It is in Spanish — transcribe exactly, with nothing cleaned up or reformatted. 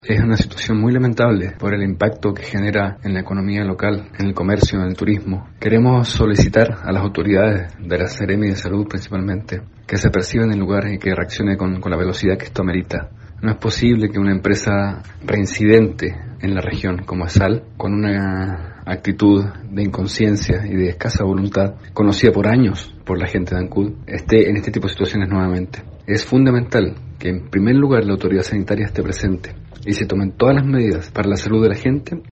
Es una situación muy lamentable por el impacto que genera en la economía local, en el comercio, en el turismo. Queremos solicitar a las autoridades de la Seremi de Salud principalmente que se perciban el lugar y que reaccione con, con la velocidad que esto amerita. No es posible que una empresa reincidente en la región como Sal, con una actitud de inconsciencia y de escasa voluntad, conocida por años por la gente de Ancud, esté en este tipo de situaciones nuevamente. Es fundamental que en primer lugar la autoridad sanitaria esté presente y se tomen todas las medidas para la salud de la gente